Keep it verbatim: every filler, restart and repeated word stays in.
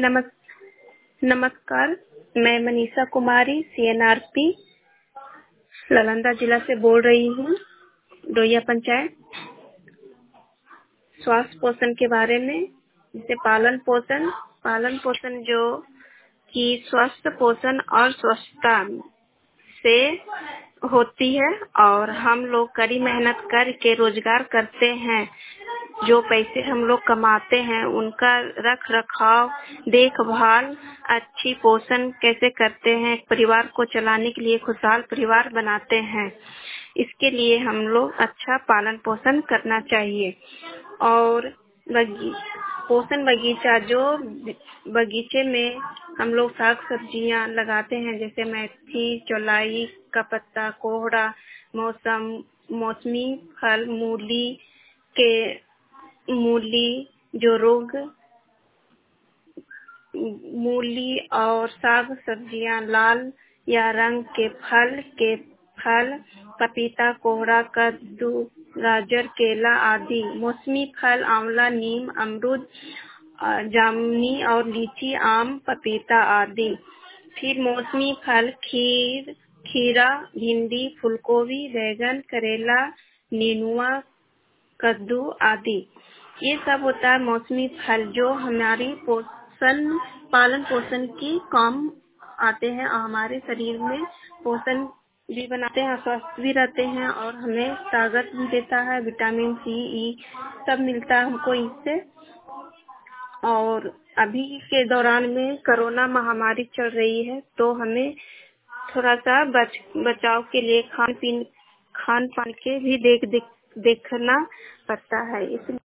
नमस् नमस्कार, मैं मनीषा कुमारी सीएनआरपी नालंदा जिला से बोल रही हूँ। डोइया पंचायत स्वास्थ्य पोषण के बारे में, जैसे पालन पोषण पालन पोषण जो कि स्वास्थ्य पोषण और स्वच्छता से होती है और हम लोग कड़ी मेहनत करके रोजगार करते हैं। जो पैसे हम लोग कमाते हैं उनका रख रखाव, देखभाल, अच्छी पोषण कैसे करते हैं, परिवार को चलाने के लिए खुशहाल परिवार बनाते हैं। इसके लिए हम लोग अच्छा पालन पोषण करना चाहिए। और बगी पोषण बगीचा, जो बगीचे में हम लोग साग सब्जियां लगाते हैं, जैसे मेथी, चौलाई का पत्ता, कोहड़ा, मौसम मौसमी फल, मूली के मूली जो रोग मूली और साग सब्जियां, लाल या रंग के फल के फल, पपीता, कोहड़ा, कद्दू, गाजर, केला आदि। मौसमी फल आंवला, नीम, अमरूद, जामुनी और लीची, आम, पपीता आदि। फिर मौसमी फल खीर खीरा, भिंडी, फूलगोभी, बैंगन, करेला, नेनुआ, कद्दू आदि। ये सब होता है मौसमी फल, जो हमारी पोषण पालन पोषण की काम आते हैं और हमारे शरीर में पोषण भी बनाते हैं, स्वस्थ भी रहते हैं और हमें ताकत भी देता है। विटामिन सी, ई सब मिलता है हमको इससे। और अभी के दौरान में कोरोना महामारी चल रही है, तो हमें थोड़ा सा बच बचाव के लिए खान पीन खान पान के भी देख देख देखना पड़ता है। इसलिए